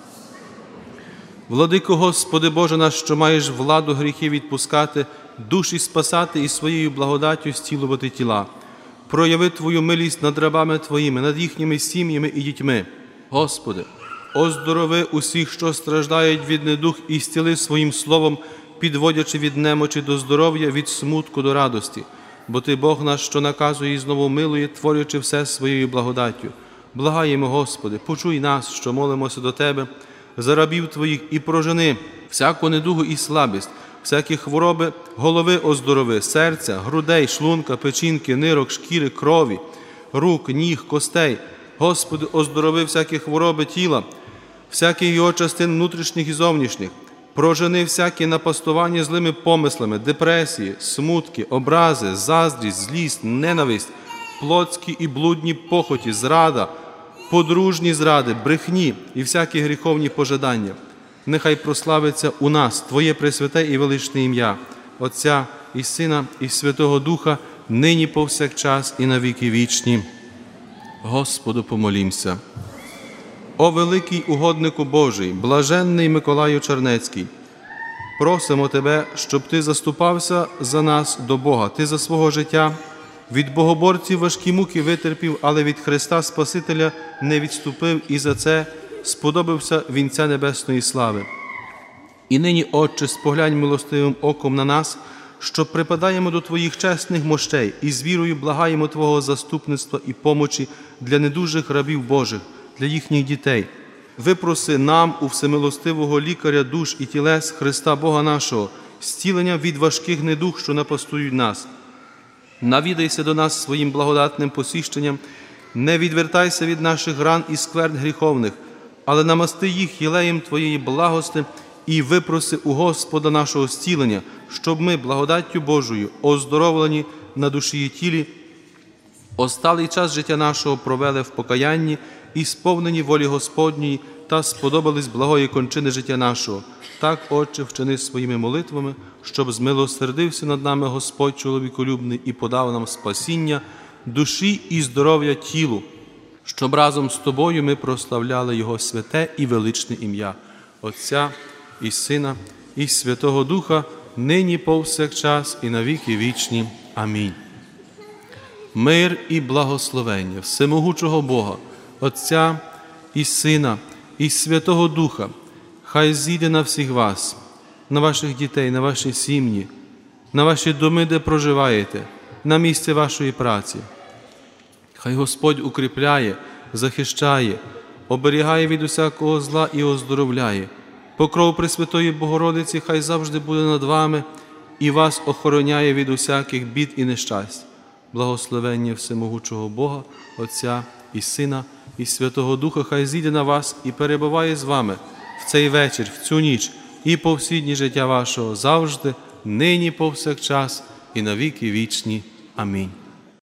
Владико Господи Боже наш, що маєш владу гріхи відпускати, душі спасати і своєю благодаттю зцілувати тіла. Прояви Твою милість над рабами Твоїми, над їхніми сім'ями і дітьми. Господи, оздорови усіх, що страждають від недуг, і зціли своїм словом, підводячи від немочі до здоров'я, від смутку до радості. Бо Ти Бог наш, що наказує і знову милує, творячи все своєю благодаттю. Благаємо, Господи, почуй нас, що молимося до Тебе, за рабів Твоїх, і прожени всяку недугу і слабість, всякі хвороби голови оздорови, серця, грудей, шлунка, печінки, нирок, шкіри, крові, рук, ніг, костей. Господи, оздорови всякі хвороби тіла, всяких його частин внутрішніх і зовнішніх. Прожени всякі напастування злими помислами, депресії, смутки, образи, заздрість, злість, ненависть, плотські і блудні похоті, зрада, подружні зради, брехні і всякі гріховні пожадання. Нехай прославиться у нас Твоє пресвяте і величне ім'я, Отця і Сина і Святого Духа, нині повсякчас і на віки вічні. Господу помолімся. О великий угоднику Божий, блаженний Миколаю Чернецький, просимо Тебе, щоб Ти заступався за нас до Бога. Ти за свого життя від богоборців важкі муки витерпів, але від Христа Спасителя не відступив і за це сподобався вінця небесної слави. І нині, Отче, споглянь милостивим оком на нас, що припадаємо до Твоїх чесних мощей і з вірою благаємо Твого заступництва і помочі для недужих рабів Божих, для їхніх дітей. Випроси нам у всемилостивого лікаря душ і тілес Христа Бога нашого, зцілення від важких недуг, що напастують нас. Навідайся до нас своїм благодатним посіщенням, не відвертайся від наших ран і скверн гріховних, але намасти їх єлеєм Твоєї благости і випроси у Господа нашого зцілення, щоб ми благодаттю Божою, оздоровлені на душі і тілі, осталий час життя нашого провели в покаянні і сповнені волі Господньої та сподобались благої кончини життя нашого. Так, Отче, вчини своїми молитвами, щоб змилосердився над нами Господь чоловіколюбний і подав нам спасіння душі і здоров'я тілу, щоб разом з Тобою ми прославляли Його святе і величне ім'я, Отця і Сина, і Святого Духа, нині повсякчас і на віки вічні. Амінь. Мир і благословення всемогучого Бога, Отця і Сина, і Святого Духа, хай зійде на всіх вас, на ваших дітей, на ваші сім'ї, на ваші доми, де проживаєте, на місце вашої праці. Хай Господь укріпляє, захищає, оберігає від усякого зла і оздоровляє. Покров Пресвятої Богородиці хай завжди буде над вами і вас охороняє від усяких бід і нещасть. Благословення всемогучого Бога, Отця і Сина, і Святого Духа хай зійде на вас і перебуває з вами в цей вечір, в цю ніч і по всі дні життя вашого завжди, нині повсякчас і на віки вічні. Амінь.